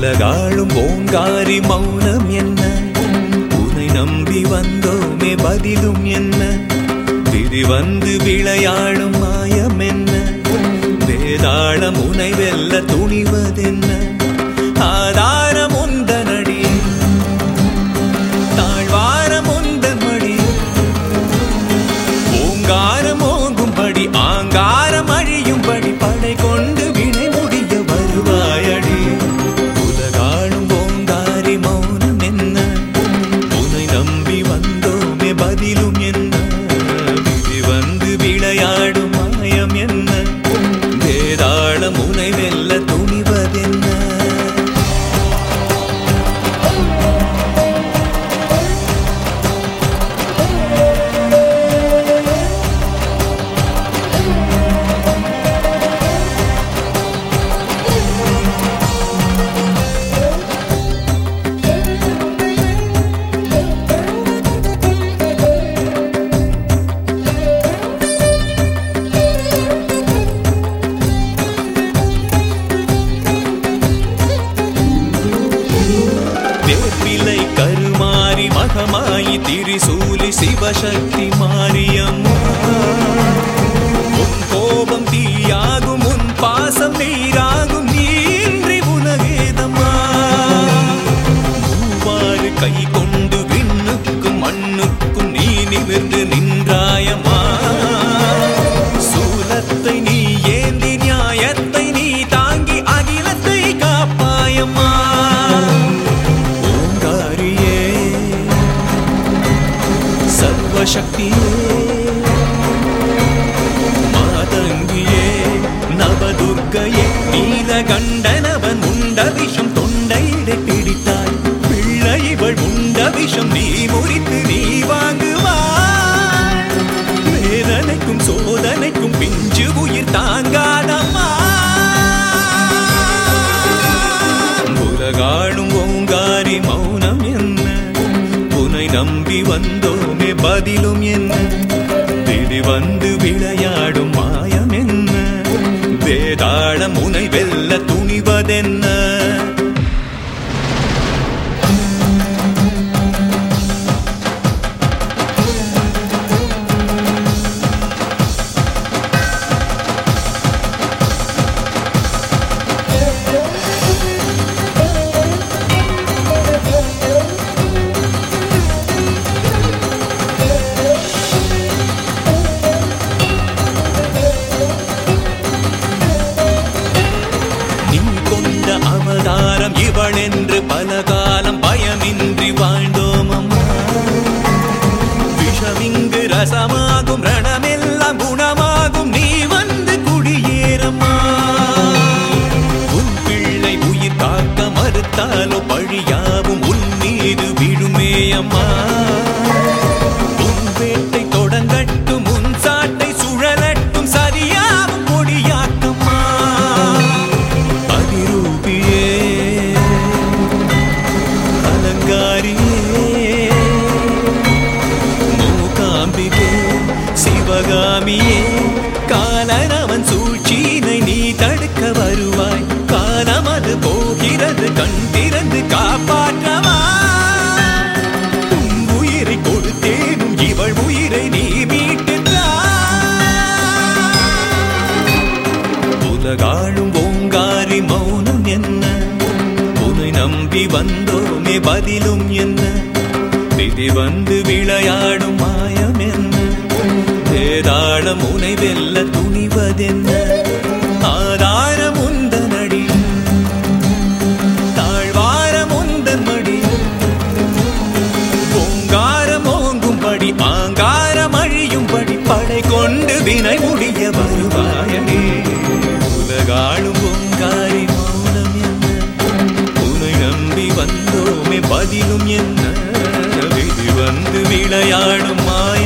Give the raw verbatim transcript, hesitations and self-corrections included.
உலகாளும் ஓங்காரி மௌனம் என்ன? உன்னை நம்பி வந்தோமே பதிலும் என்ன? விதி வந்து விளையாடும் மாயம் என்ன? வேதாளம் உனை வெல்ல துணிவதென்ன? ஆதாரம் உந்தனடி, தாழ்வாரம் உந்தமடி. ஓங்காரம் ஓங்கும்படி ஆங்காரம் அழியும்படி படை கொண்டு வினை முடிய வருவாயடி. உலகாளும் ஓங்காரி மௌனம் என்ன? உன்னை நம்பி வந்தோமே பதிலும் என்ன? விதி வந்து விளையாடும் மாயம் என்ன? வேதாளம் உனை வெல்ல துணிவதென்ன? வேப்பிலை கருமாறி மகமாயி திரிசூலி சிவசக்தி மாரியம்மா. உன் கோபம் தீயாகும், உன் பாசம் நீராகும், நீன்றி உலகேதம்மா. மூவாறு கை கொண்டு விண்ணுக்கும் மண்ணுக்கும் நீ நிமிர்ந்து நின்றாயம்மா. சூலத்தை நீ ஏந்தி நியாயத்தை நீ தாங்கி அகிலத்தை காப்பாயம்மா. சக்தியே மாதங்கியே நவதுர்க்கையே நீலகண்டனவன் உண்ட விஷம் தொண்டையிடை பிடித்தாய். பிள்ளை இவள் உண்ட விஷம் நீ முறித்து நீ வாங்குவாய். வேதனைக்கும் சோதனைக்கும் பிஞ்சு உயிர் தாங்காதம்மா. உலகாளும் ஓங்காரி மௌனம் என்ன? உன்னை நம்பி வந்தோமே பதிலும் என்ன? விதி வந்து விளையாடும் மாயம் என்ன? வேதாளம் உனை வெல்ல துணிவதென்ன? அவதாரம் இவள் என்று பலகாலம் பயமின்றி வாழ்ந்தோம் அம்மா. விஷமிங்கு ரசமாகும், ரணமெல்லாம் குணமாகும், நீ வந்து குடியேறம்மா. உன் பிள்ளை உயிர் காக்க மறுத்தாலோ பழியாவும் உன் மீது விழுமே அம்மா. உன் வேட்டை தொடங்கட்டும், உன் சாட்டை சுழலட்டும், சரியாவும் பொடியாக்கம்மா. சிவகாமியே காலனவன் சூழ்ச்சியினை நீ தடுக்க வருவாய். காலம் அது போகிறது, கண் திறந்து காப்பாற்றவா. உன் உயிரை கொடுத்தேனும் இவள் உயிரை நீ மீட்டுகிறாய். உலகாளும் ஓங்காரி மௌனம் என்ன? உன்னை நம்பி வந்தோமே பதிலும் என்ன? விதி வந்து விளையாடும் மாயம் என்ன? வேதாளம் உனை வெல்ல துணிவதென்ன? ஆதாரம் உந்தனடி, தாழ்வாரம் உந்தன்மடி. ஓங்காரம் ஓங்கும்படி ஆங்காரம் அழியும்படி படை கொண்டு வினை முடிய வருவாயடி. உலகாளும் ஓங்காரி மௌனம் என்ன? உன்னை நம்பி வந்தோமே பதிலும் என்ன? விதி வந்து விளையாடும் மாய